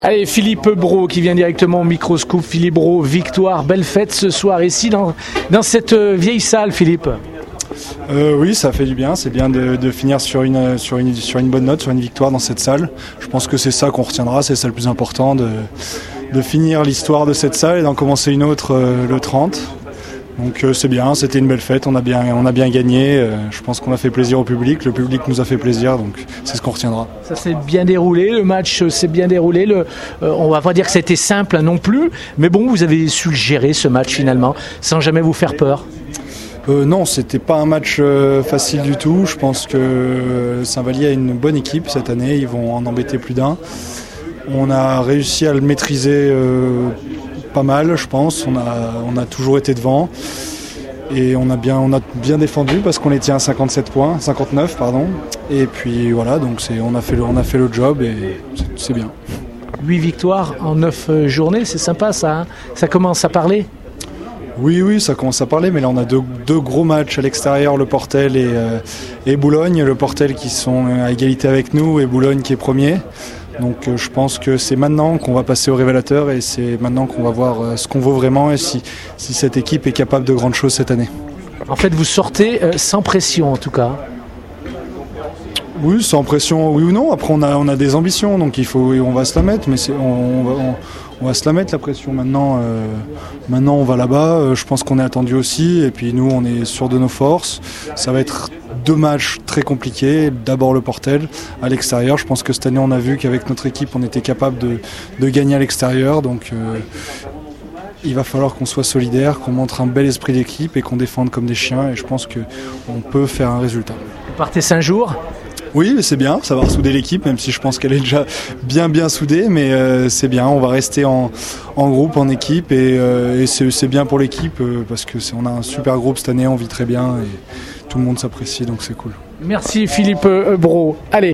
Allez, Philippe Brault qui vient directement au Microscoop. Philippe Brault, victoire, belle fête ce soir ici dans cette vieille salle, Philippe. Oui, ça fait du bien. C'est bien de finir sur une bonne note, sur une victoire dans cette salle. Je pense que c'est ça qu'on retiendra, c'est ça le plus important, de finir l'histoire de cette salle et d'en commencer une autre le 30. Donc c'est bien, c'était une belle fête, on a bien gagné. Je pense qu'on a fait plaisir au public, le public nous a fait plaisir, donc c'est ce qu'on retiendra. Ça s'est bien déroulé, le match s'est bien déroulé. On va pas dire que c'était simple non plus, mais bon, vous avez su le gérer ce match finalement, sans jamais vous faire peur. Non, c'était pas un match facile du tout. Je pense que Saint-Vallier a une bonne équipe cette année, ils vont en embêter plus d'un. On a réussi à le maîtriser pas mal, je pense. On a toujours été devant et on a bien défendu parce qu'on les tient à 59 pardon. Et puis voilà, donc on a fait le job et c'est bien. 8 victoires en 9 journées, c'est sympa ça, hein. Ça commence à parler. Oui, ça commence à parler, mais là on a deux gros matchs à l'extérieur, le Portel et Boulogne. Le Portel qui sont à égalité avec nous et Boulogne qui est premier. Donc je pense que c'est maintenant qu'on va passer au révélateur et c'est maintenant qu'on va voir ce qu'on vaut vraiment et si cette équipe est capable de grandes choses cette année. En fait, vous sortez sans pression en tout cas. Oui, sans pression, oui ou non. Après, on a des ambitions, donc on va se la mettre, mais on va se la mettre la pression. Maintenant, on va là-bas. Je pense qu'on est attendu aussi, et puis nous, on est sûr de nos forces. Ça va être 2 matchs très compliqués. D'abord le Portel à l'extérieur. Je pense que cette année, on a vu qu'avec notre équipe, on était capable de gagner à l'extérieur. Donc, il va falloir qu'on soit solidaire, qu'on montre un bel esprit d'équipe et qu'on défende comme des chiens. Et je pense qu'on peut faire un résultat. Vous partez 5 jours ? Oui, c'est bien, ça va ressouder l'équipe, même si je pense qu'elle est déjà bien soudée, mais c'est bien, on va rester en groupe, en équipe, et c'est bien pour l'équipe, parce qu'on a un super groupe cette année, on vit très bien, et tout le monde s'apprécie, donc c'est cool. Merci Philippe Brault. Allez.